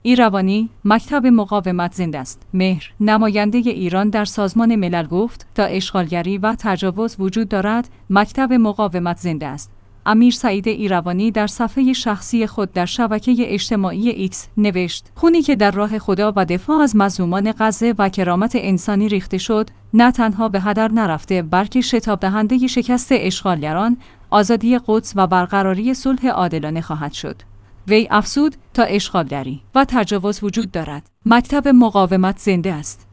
ایروانی، مکتب مقاومت زنده است. مهر، نماینده ایران در سازمان ملل گفت تا اشغالگری و تجاوز وجود دارد، مکتب مقاومت زنده است. امیر سعید ایروانی در صفحه شخصی خود در شبکه اجتماعی ایکس نوشت: خونی که در راه خدا و دفاع از مظلومان غزه و کرامت انسانی ریخته شد، نه تنها به هدر نرفته بلکه شتاب دهنده شکست اشغالگران، آزادی قدس و برقراری صلح عادلانه خواهد شد. وی افزود: تا اشغالگری و تجاوز وجود دارد، مکتب مقاومت زنده است.